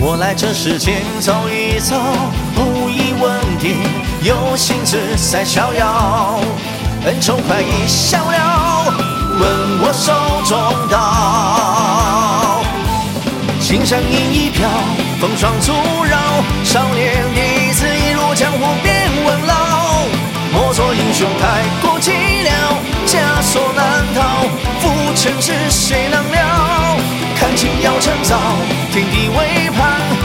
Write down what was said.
我来这世间走一走，无疑问点，有心志在逍遥，恩仇快意消了，问我手中刀。青山隐一飘，风霜阻扰，少年弟子一路江湖变稳老。莫做英雄太过寂寥，枷锁难逃，浮沉是谁能了？看清要趁早，天地为盘。